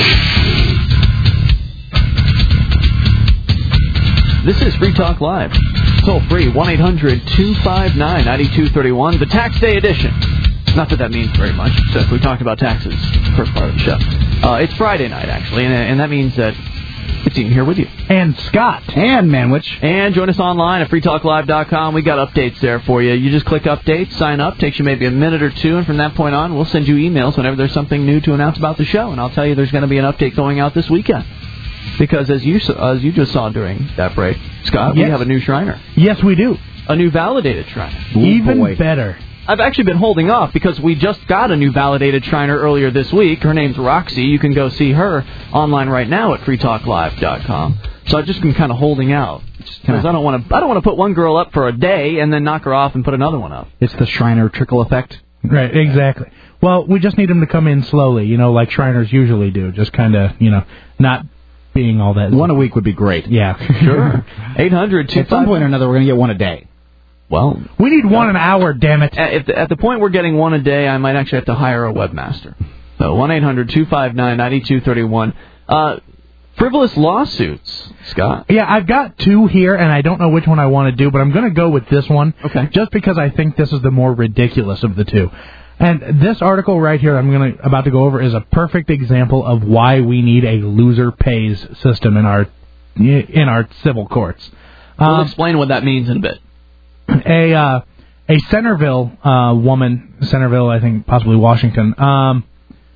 This is Free Talk Live. Toll-free one eight hundred, two five nine, nine two three one, the Tax Day edition. Not that that means very much, except we talked about taxes first part of the show. Uh, it's Friday night, actually, and, and that means that it's Ian here with you. And Scott. And Manwich. And join us online at free talk live dot com. We got updates there for you. You just click updates, sign up. Takes you maybe a minute or two, and from that point on, we'll send you emails whenever there's something new to announce about the show. And I'll tell you there's going to be an update going out this weekend. Because as you as you just saw during that break, Scott, yes. we have a new Shriner. Yes, we do. A new validated Shriner. Ooh, Even boy. better. I've actually been holding off because we just got a new validated Shriner earlier this week. Her name's Roxy. You can go see her online right now at free talk live dot com. So I've just been kind of holding out because I don't want to. I don't want to put one girl up for a day and then knock her off and put another one up. It's the Shriner trickle effect. Right, exactly. Well, we just need them to come in slowly, you know, like Shriners usually do. Just kind of, you know, not being all that. One a week would be great. Yeah, sure. eight hundred, two At some point or another, we're going to get one a day. Well, we need one an hour, damn it. At the, at the point we're getting one a day, I might actually have to hire a webmaster. So one eight hundred, two five nine, nine two three one. Uh, frivolous lawsuits, Scott. Yeah, I've got two here, and I don't know which one I want to do, but I'm going to go with this one. Okay. Just because I think this is the more ridiculous of the two. And this article right here I'm going to about to go over is a perfect example of why we need a loser pays system in our in our civil courts. We'll um, explain what that means in a bit. A uh, a Centerville uh, woman, Centerville, I think possibly Washington, um,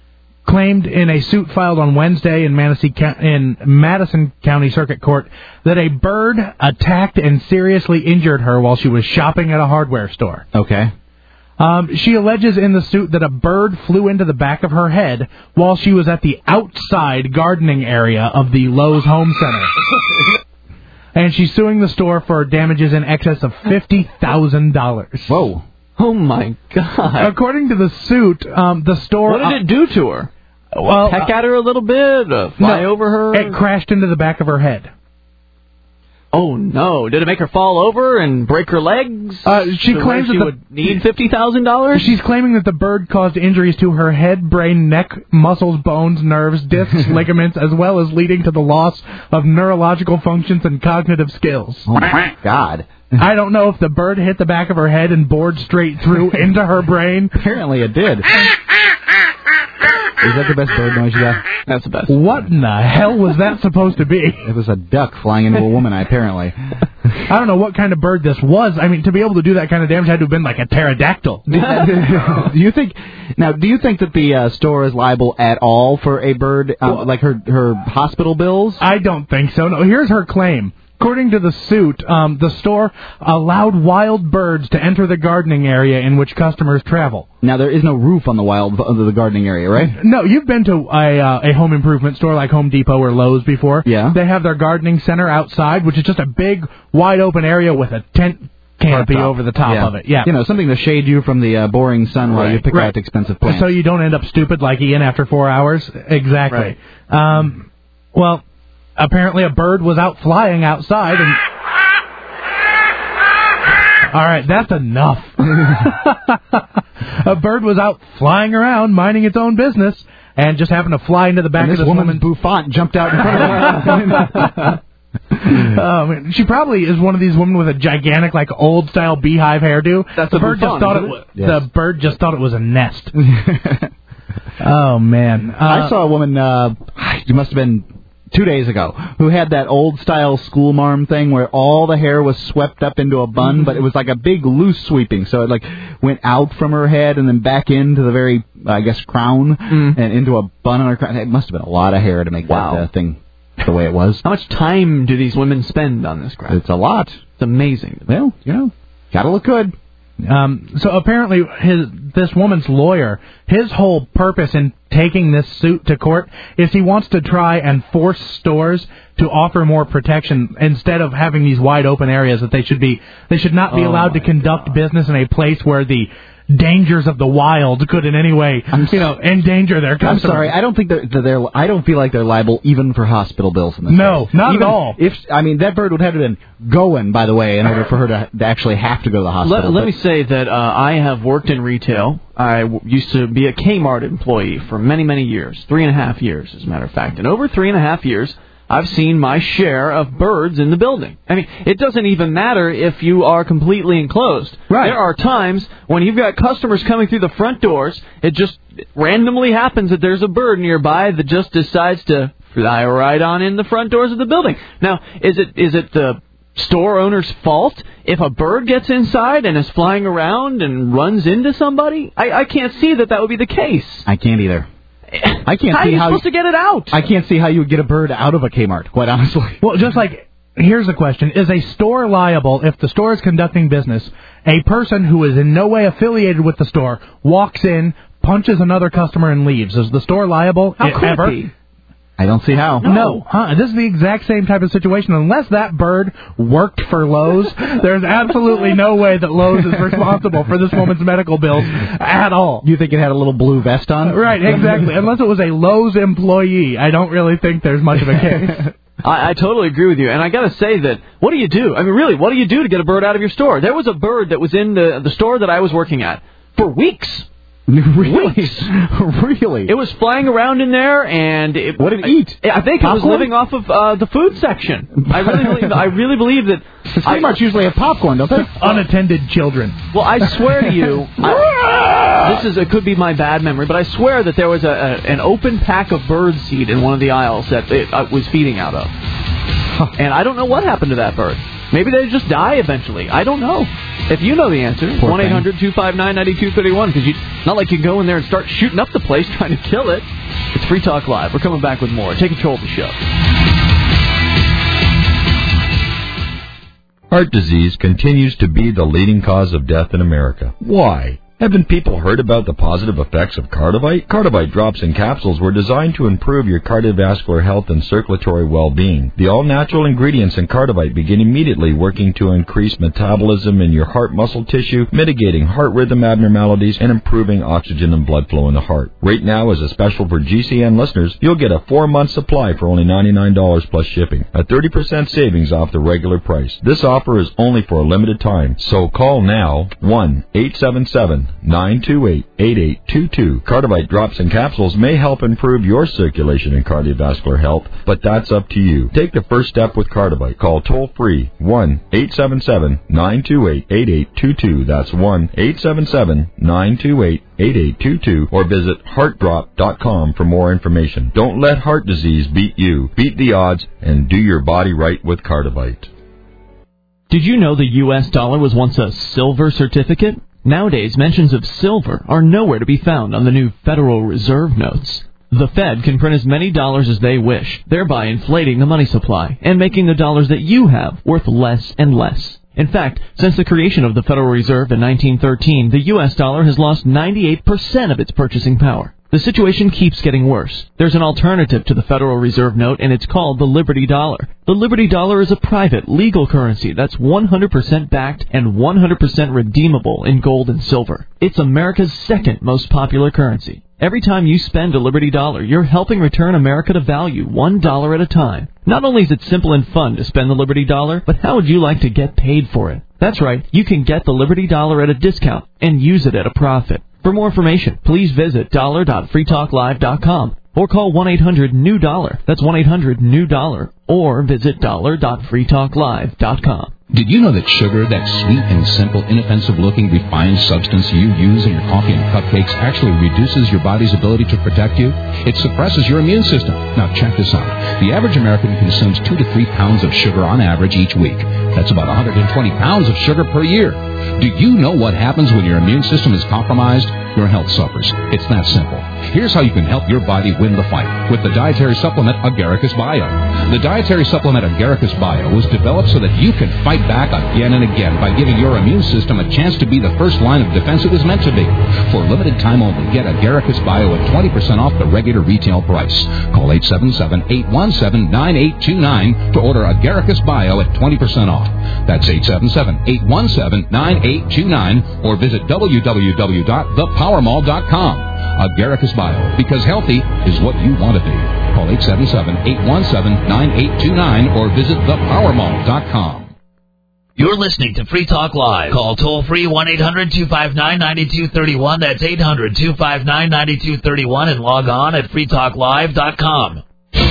claimed in a suit filed on Wednesday in, Manatee, in Madison County Circuit Court that a bird attacked and seriously injured her while she was shopping at a hardware store. Okay. Um, she alleges in the suit that a bird flew into the back of her head while she was at the outside gardening area of the Lowe's Home Center. And she's suing the store for damages in excess of fifty thousand dollars. Whoa. Oh, my God. According to the suit, um, the store... What did it do to her? Well, Peck at her a little bit? Uh, fly no, over her? It crashed into the back of her head. Oh, no. Did it make her fall over and break her legs? Uh, she so claims she that the, would need fifty thousand dollars? She's claiming that the bird caused injuries to her head, brain, neck, muscles, bones, nerves, discs, ligaments, as well as leading to the loss of neurological functions and cognitive skills. Oh, my God. I don't know if the bird hit the back of her head and bored straight through into her brain. Apparently it did. Is that the best bird noise you got? That's the best. What in the hell was that supposed to be? It was a duck flying into a woman, apparently. I don't know what kind of bird this was. I mean, to be able to do that kind of damage, it had to have been like a pterodactyl. Do you think... Now, do you think that the uh, store is liable at all for a bird, um, well, like her, her hospital bills? I don't think so. No, here's her claim. According to the suit, um, the store allowed wild birds to enter the gardening area in which customers travel. Now, there is no roof on the wild of the gardening area, right? No, you've been to a, uh, a home improvement store like Home Depot or Lowe's before. Yeah. They have their gardening center outside, which is just a big, wide open area with a tent canopy over the top yeah. of it. Yeah. You know, something to shade you from the uh, boring sun while right. you pick right. out expensive plants. So you don't end up stupid like Ian after four hours? Exactly. Right. Um, well, apparently a bird was out flying outside and... All right, that's enough. A bird was out flying around, minding its own business, and just happened to fly into the back and of this this woman's woman. bouffant jumped out in front of her. um, she probably is one of these women with a gigantic, like, old-style beehive hairdo. That's the a bird bouffant, just thought it isn't was. it? Yes. The bird just thought it was a nest. Oh man! Uh, I saw a woman. Uh, it must have been two days ago, who had that old-style school marm thing where all the hair was swept up into a bun, mm-hmm. but it was like a big loose sweeping, so it like went out from her head and then back into the very, I guess, crown mm. and into a bun on her crown. It must have been a lot of hair to make wow. that uh, thing the way it was. How much time do these women spend on this crap? It's a lot. It's amazing. Well, you know, gotta look good. Um, so apparently, his this woman's lawyer, his whole purpose in taking this suit to court is he wants to try and force stores to offer more protection instead of having these wide open areas that they should be. They should not be oh allowed to conduct God. business in a place where the dangers of the wild could in any way, I'm, you know, endanger their customers. I'm sorry, I don't think they're, they're I don't feel like they're liable even for hospital bills in this No, case. not even at all. If I mean that bird would have been going, by the way, in order for her to, to actually have to go to the hospital. Let, let me say that uh, I have worked in retail. I w- used to be a Kmart employee for many, many years, three and a half years, as a matter of fact. And over three and a half years, I've seen my share of birds in the building. I mean, it doesn't even matter if you are completely enclosed. Right. There are times when you've got customers coming through the front doors, it just randomly happens that there's a bird nearby that just decides to fly right on in the front doors of the building. Now, is it is it the store owner's fault if a bird gets inside and is flying around and runs into somebody? I, I can't see that that would be the case. I can't either. I can't how see are you how supposed to get it out? I can't see how you would get a bird out of a Kmart, quite honestly. Well, just like, here's the question. Is a store liable if the store is conducting business, a person who is in no way affiliated with the store walks in, punches another customer, and leaves? Is the store liable How could ever? it be? I don't see how. No. no. Huh? This is the exact same type of situation. Unless that bird worked for Lowe's, there's absolutely no way that Lowe's is responsible for this woman's medical bills at all. You think it had a little blue vest on? Right, exactly. Unless it was a Lowe's employee, I don't really think there's much of a case. I, I totally agree with you, and I got to say that, what do you do? I mean, really, what do you do to get a bird out of your store? There was a bird that was in the, the store that I was working at for weeks. Really? Weeks. Really? It was flying around in there, and it, what did it eat? I, I think Popcorn? it was living off of uh, the food section. I really, believe, I really believe that. Kmart's usually have popcorn, don't they? Unattended children. Well, I swear to you, I, this is it could be my bad memory, but I swear that there was a, a an open pack of bird seed in one of the aisles that it uh, was feeding out of, and I don't know what happened to that bird. Maybe they just die eventually. I don't know. If you know the answer, one eight hundred two five nine nine two three one, because it's not like you go in there and start shooting up the place trying to kill it. It's Free Talk Live. We're coming back with more. Take control of the show. Heart disease continues to be the leading cause of death in America. Why? Haven't people heard about the positive effects of Cardivite? Cardivite drops and capsules were designed to improve your cardiovascular health and circulatory well-being. The all-natural ingredients in Cardivite begin immediately working to increase metabolism in your heart muscle tissue, mitigating heart rhythm abnormalities, and improving oxygen and blood flow in the heart. Right now, as a special for G C N listeners, you'll get a four-month supply for only ninety-nine dollars plus shipping, a thirty percent savings off the regular price. This offer is only for a limited time, so call now, one eight seven seven nine two eight eight eight two two. Cardivite drops and capsules may help improve your circulation and cardiovascular health, but that's up to you. Take the first step with Cardivite. Call toll-free one eight seven seven nine two eight eight eight two two. That's one eight seven seven nine two eight eight eight two two, or visit heart drop dot com for more information. Don't let heart disease beat you. Beat the odds and do your body right with Cardivite. Did you know the U S dollar was once a silver certificate? Nowadays, mentions of silver are nowhere to be found on the new Federal Reserve notes. The Fed can print as many dollars as they wish, thereby inflating the money supply and making the dollars that you have worth less and less. In fact, since the creation of the Federal Reserve in nineteen thirteen, the U S dollar has lost ninety-eight percent of its purchasing power. The situation keeps getting worse. There's an alternative to the Federal Reserve note, and it's called the Liberty Dollar. The Liberty Dollar is a private, legal currency that's one hundred percent backed and one hundred percent redeemable in gold and silver. It's America's second most popular currency. Every time you spend a Liberty Dollar, you're helping return America to value, one dollar at a time. Not only is it simple and fun to spend the Liberty Dollar, but how would you like to get paid for it? That's right, you can get the Liberty Dollar at a discount and use it at a profit. For more information, please visit dollar dot free talk live dot com or call one eight hundred new dollar. That's one eight hundred new dollar. Or visit dollar dot free talk live dot com. Did you know that sugar, that sweet and simple, inoffensive-looking refined substance you use in your coffee and cupcakes, actually reduces your body's ability to protect you? It suppresses your immune system. Now check this out. The average American consumes two to three pounds of sugar on average each week. That's about one hundred twenty pounds of sugar per year. Do you know what happens when your immune system is compromised? Your health suffers. It's that simple. Here's how you can help your body win the fight with the dietary supplement Agaricus Bio. The dietary supplement Agaricus Bio was developed so that you can fight back again and again by giving your immune system a chance to be the first line of defense it was meant to be. For a limited time only, get Agaricus Bio at twenty percent off the regular retail price. Call eight seven seven, eight one seven, nine eight two nine to order Agaricus Bio at twenty percent off. That's eight seven seven, eight one seven, nine eight two nine or visit w w w dot the power mall dot com. Agaricus Bio, because healthy is what you want to be. Call eight seven seven, eight one seven, nine eight two nine or visit the power mall dot com. You're listening to Free Talk Live. Call toll-free one eight hundred two five nine nine two three one. That's eight hundred two five nine nine two three one and log on at free talk live dot com.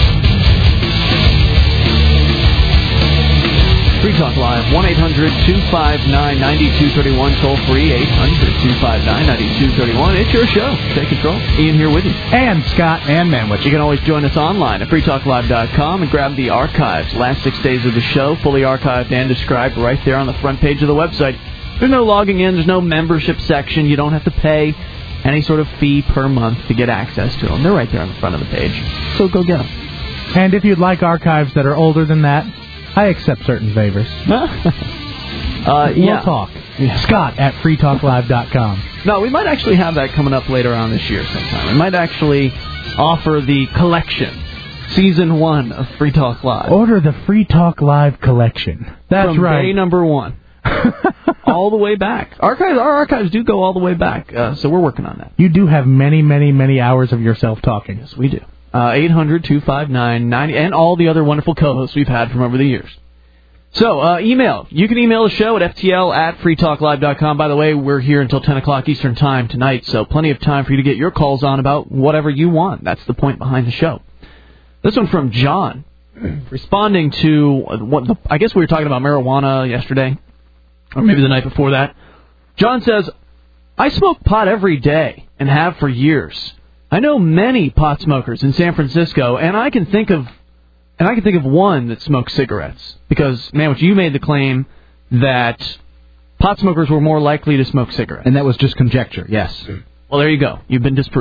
Free Talk Live, one eight hundred two five nine nine two three one, toll free, eight hundred two five nine nine two three one. It's your show. Take control. Ian here with you. And Scott and Manwich. You can always join us online at free talk live dot com and grab the archives. Last six days of the show, fully archived and described right there on the front page of the website. There's no logging in. There's no membership section. You don't have to pay any sort of fee per month to get access to them. They're right there on the front of the page. So go get them. And if you'd like archives that are older than that, I accept certain favors. uh, we'll yeah. talk. Scott at free talk live dot com. No, we might actually have that coming up later on this year sometime. We might actually offer the collection, season one of Free Talk Live. Order the Free Talk Live collection. That's From right. day number one. all the way back. Archives, our archives do go all the way back, uh, so we're working on that. You do have many, many, many hours of yourself talking. Yes, we do. Uh, eight hundred two five nine ninety and all the other wonderful co-hosts we've had from over the years. So, uh, email. You can email the show at f t l at free talk live dot com. By the way, we're here until ten o'clock Eastern Time tonight, so plenty of time for you to get your calls on about whatever you want. That's the point behind the show. This one from John, responding to what the, I guess we were talking about marijuana yesterday, or maybe the night before that. John says, I smoke pot every day and have for years. I know many pot smokers in San Francisco, and I can think of and I can think of one that smokes cigarettes. Because, man, you made the claim that pot smokers were more likely to smoke cigarettes. And that was just conjecture, yes. Well, there you go. You've been disproved.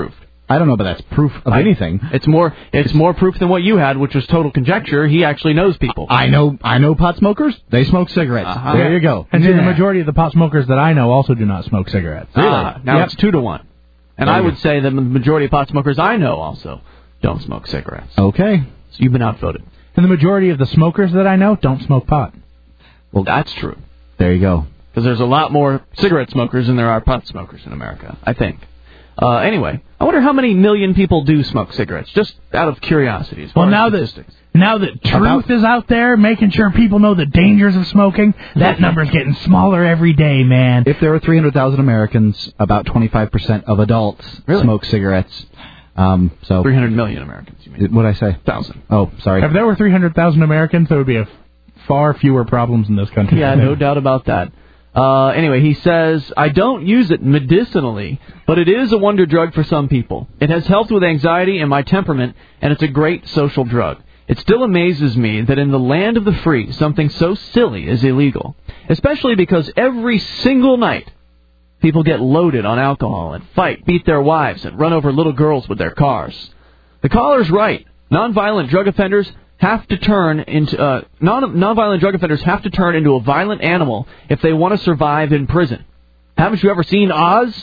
I don't know, but that's proof of I, anything. It's more it's more proof than what you had, which was total conjecture. He actually knows people. I know I know pot smokers. They smoke cigarettes. Uh-huh. There you go. And yeah. see, the majority of the pot smokers that I know also do not smoke cigarettes. Really? Uh, now yep. it's two to one. And there I you would go. say that the majority of pot smokers I know also don't smoke cigarettes. Okay. So you've been outvoted. And the majority of the smokers that I know don't smoke pot. Well, that's true. There you go. Because there's a lot more cigarette smokers than there are pot smokers in America, I think. Uh, anyway, I wonder how many million people do smoke cigarettes, just out of curiosity. As far Well, now as that statistics. now that truth About- is out there, making sure people know the dangers of smoking, that number's getting smaller every day, man. If there were three hundred thousand Americans, about twenty-five percent of adults Really? smoke cigarettes. Um, so three hundred million Americans, you mean? What did I say? Thousand. Oh, sorry. If there were three hundred thousand Americans, there would be a far fewer problems in this country. Yeah, no doubt about that. Uh, anyway, he says, I don't use it medicinally, but it is a wonder drug for some people. It has helped with anxiety and my temperament, and it's a great social drug. It still amazes me that in the land of the free, something so silly is illegal, especially because every single night, people get loaded on alcohol and fight, beat their wives, and run over little girls with their cars. The caller's right. Nonviolent drug offenders have to turn into uh, non nonviolent drug offenders have to turn into a violent animal if they want to survive in prison. Haven't you ever seen Oz?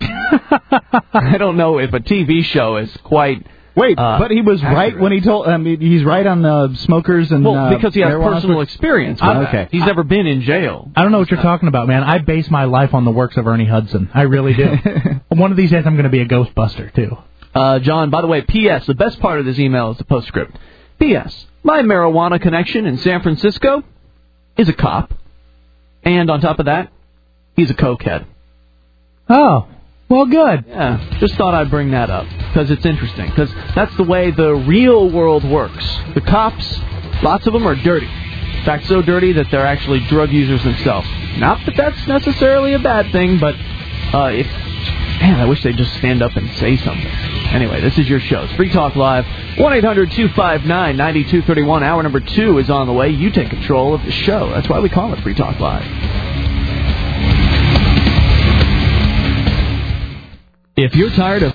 I don't know if a T V show is quite. Wait, uh, but he was accurate. right when he told. I mean, he's right on the smokers and. Well, uh, because he has marijuana personal for- experience. Ah, with okay. that. He's never been in jail. I don't know what you're talking about, man. I base my life on the works of Ernie Hudson. I really do. One of these days, I'm going to be a Ghostbuster, too. Uh, John, by the way, P S. The best part of this email is the postscript. P S. My marijuana connection in San Francisco is a cop. And on top of that, he's a cokehead. Oh, well, good. Yeah, just thought I'd bring that up because it's interesting. Because that's the way the real world works. The cops, lots of them are dirty. In fact, so dirty that they're actually drug users themselves. Not that that's necessarily a bad thing, but uh, if... Man, I wish they'd just stand up and say something. Anyway, this is your show. It's Free Talk Live. one eight hundred two five nine nine two three one. Hour number two is on the way. You take control of the show. That's why we call it Free Talk Live. If you're tired of